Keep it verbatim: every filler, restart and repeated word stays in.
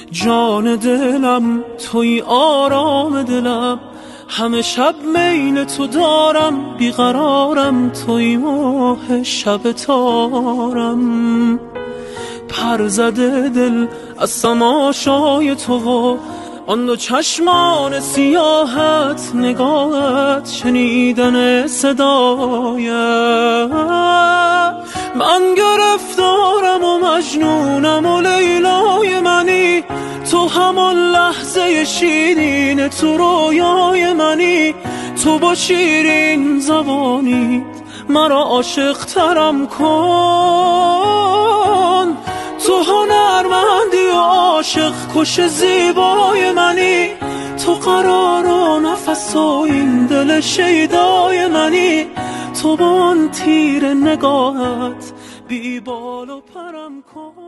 جان دلم توی آرام دلم، همه شب میل تو دارم، بیقرارم توی ماه شب تارم. پر زده دل از تماشای تو و آن دو چشمان سیاهت، نگاهت، شنیدن صدایت. من گرفتارم و مجنونم و لیلای منی، تو همان لحظه شیرین تو رویای منی. تو با شیرین زبانی مرا عاشق ترم کن، تو هنرمندی و عاشق کش زیبای منی. تو قرار و نفس و این دل شیدای منی. تو با آن تیر نگاهت بی بال و پرم کن.